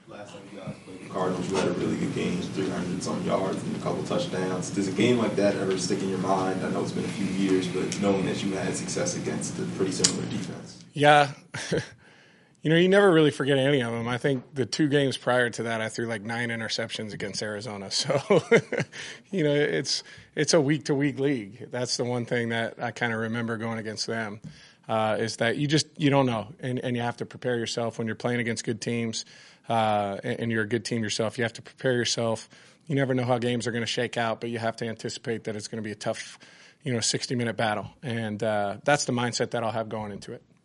Last time you guys played the Cardinals, you had a really good game, 300-some yards and a couple touchdowns. Does a game like that ever stick in your mind? I know it's been a few years, but knowing that you had success against a pretty similar defense. Yeah. You never really forget any of them. I think the 2 games prior to that, I threw like 9 interceptions against Arizona. So, it's a week-to-week league. That's the one thing that I kind of remember going against them, is that you don't know, and you have to prepare yourself when you're playing against good teams, and you're a good team yourself. You have to prepare yourself. You never know how games are going to shake out, but you have to anticipate that it's going to be a tough, 60-minute battle. And that's the mindset that I'll have going into it.